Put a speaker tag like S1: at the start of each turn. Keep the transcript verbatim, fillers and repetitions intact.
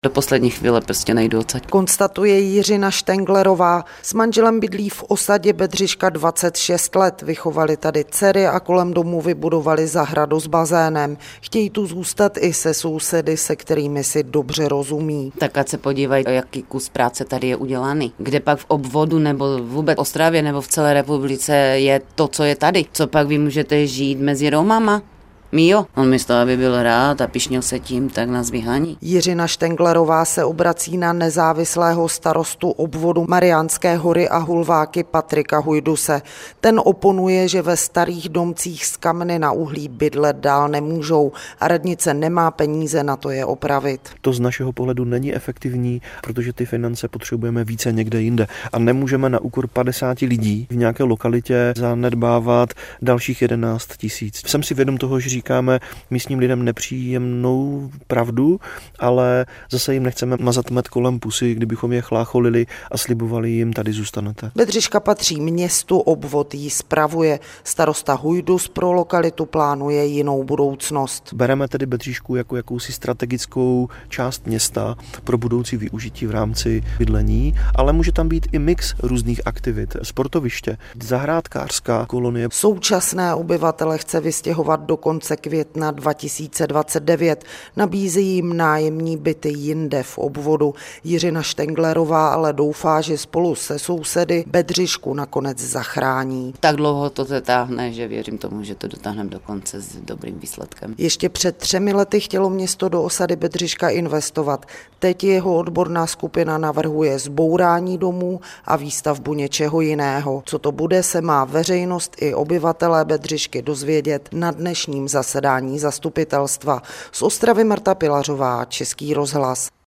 S1: Do poslední chvíle prostě nejdu odsaď.
S2: Konstatuje Jiřina Štenglerová. S manželem bydlí v osadě Bedřiška dvacet šest let. Vychovali tady dcery a kolem domu vybudovali zahradu s bazénem. Chtějí tu zůstat i se sousedy, se kterými si dobře rozumí.
S1: Tak ať se podívají, jaký kus práce tady je udělaný. Kde pak v obvodu nebo vůbec v Ostravě nebo v celé republice je to, co je tady. Co pak vy můžete žít mezi Romama? Míjo, on místo, aby byl rád a pyšnil se tím, tak nás vyhání.
S2: Jiřina Štenglerová se obrací na nezávislého starostu obvodu Mariánské Hory a Hulváky Patrika Hujduse. Ten oponuje, že ve starých domcích z kameny na uhlí bydlet dál nemůžou a radnice nemá peníze na to je opravit.
S3: To z našeho pohledu není efektivní, protože ty finance potřebujeme více někde jinde a nemůžeme na úkor padesáti lidí v nějaké lokalitě zanedbávat dalších jedenáct tisíc. Jsem si vědom toho, že říkáme místním lidem nepříjemnou pravdu, ale zase jim nechceme mazat med kolem pusy, kdybychom je chlácholili a slibovali jim, tady zůstanete.
S2: Bedřiška patří městu, obvod ji spravuje. Starosta Hujdus pro lokalitu plánuje jinou budoucnost.
S3: Bereme tedy Bedřišku jako jakousi strategickou část města pro budoucí využití v rámci bydlení, ale může tam být i mix různých aktivit. Sportoviště, zahrádkářská kolonie.
S2: Současné obyvatele chce vystěhovat do konce května dva tisíce dvacet devět. Nabízí jim nájemní byty jinde v obvodu. Jiřina Štenglerová ale doufá, že spolu se sousedy Bedřišku nakonec zachrání.
S1: Tak dlouho to dotáhne, že věřím tomu, že to dotáhneme do konce s dobrým výsledkem.
S2: Ještě před třemi lety chtělo město do osady Bedřiška investovat. Teď jeho odborná skupina navrhuje zbourání domů a výstavbu něčeho jiného. Co to bude, se má veřejnost i obyvatelé Bedřišky dozvědět na dnešním zasedání zastupitelstva. Z Ostravy Marta Pilařová, Český rozhlas.